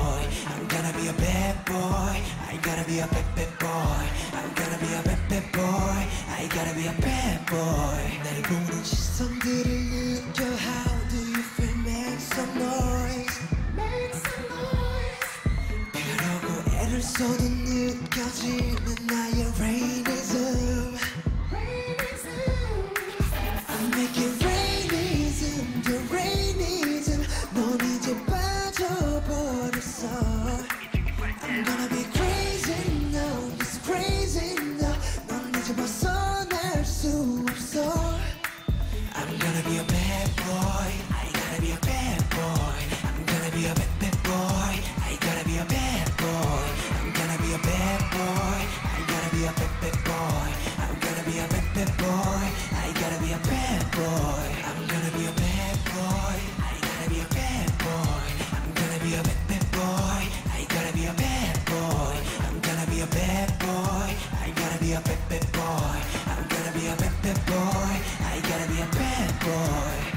boy. I'm gonna be a bad boy. I gotta be a bad boy. I'm gonna be a bad boy. I gotta be a bad boy. 날 보는 시선들을 느껴. How do you feel? Make some noise. Make some noise. 그러고 애를 써도 느껴지는 나의 rainism. I'm making rainism, the rainism. 넌 이제 빠져버렸어. I'm gonna be crazy now, it's crazy now. 넌 이제 벗어날 수 없어. I'm gonna be a bad boy. I gotta be a bad boy. I'm gonna be a bad boy. I gotta be a bad boy. I'm gonna be a bad boy. I gotta be a bad boy. I'm gonna be a bad boy. I gotta be a bad boy. I'm gonna be a bad boy. I gotta be a bad boy. I'm gonna be a bad boy. I gotta be a bad boy. I'm gonna be a bad boy. I gotta be a bad boy. I'm gonna be a bad boy. I gotta be a bad boy.